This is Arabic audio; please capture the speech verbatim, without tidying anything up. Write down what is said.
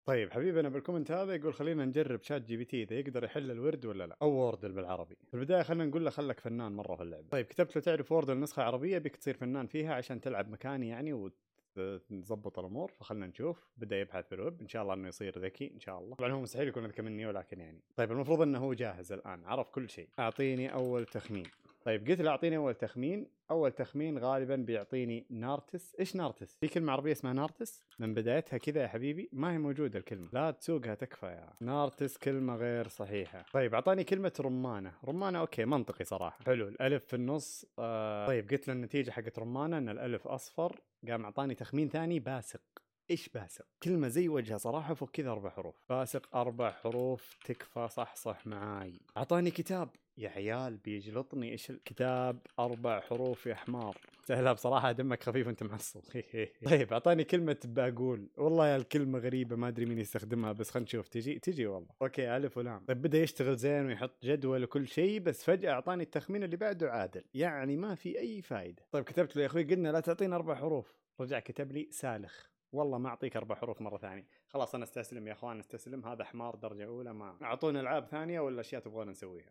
طيب حبيبنا بالكومنت هذا يقول خلينا نجرب شات جي بي تي اذا يقدر يحل الورد ولا لا، او ووردل بالعربي. في البدايه خلينا نقول له خلك فنان مره في اللعبه. طيب كتبت له تعرف ووردل نسخه عربيه بك تصير فنان فيها عشان تلعب مكاني يعني ونظبط الامور. فخلنا نشوف. بدا يبحث في الويب، ان شاء الله انه يصير ذكي ان شاء الله. طبعا هو مستحيل يكون اذكى مني ولكن يعني. طيب المفروض انه هو جاهز الان، عرف كل شيء. اعطيني اول تخمين. طيب قلت له اعطيني اول تخمين. اول تخمين غالبا بيعطيني نارتس. ايش نارتس؟ في كلمه عربيه اسمها نارتس؟ من بدايتها كذا يا حبيبي ما هي موجوده الكلمه، لا تسوقها تكفى يا نارتس. كلمه غير صحيحه. طيب اعطاني كلمه رمانه. رمانه اوكي منطقي صراحه، حلو. الالف في النص. آه طيب قلت له النتيجه حقت رمانه ان الالف اصفر. قام اعطاني تخمين ثاني باسق. ايش باسق؟ كلمة زي وجهها صراحة، فوق كذا اربع حروف. باسق اربع حروف تكفى. صح صح معاي. اعطاني كتاب. يا عيال بيجلطني. ايش الكتاب؟ اربع حروف يا حمار. سهلة بصراحة، دمك خفيف وانت معصب. طيب اعطاني كلمة باقول. والله يا الكلمة غريبة ما ادري مين يستخدمها، بس خلينا نشوف. تجي تجي والله. اوكي الف ولام. طيب بدا يشتغل زين ويحط جدول وكل شيء، بس فجأة اعطاني التخمين اللي بعده عادل، يعني ما في اي فايدة. طيب كتبت له يا اخوي قلنا لا تعطينا اربع حروف. رجع كتب لي سالخ. والله ما اعطيك اربع حروف مره ثانيه. خلاص انا استسلم يا اخوان استسلم. هذا حمار درجه اولى. ما اعطونا العاب ثانيه ولا اشياء تبغون نسويها.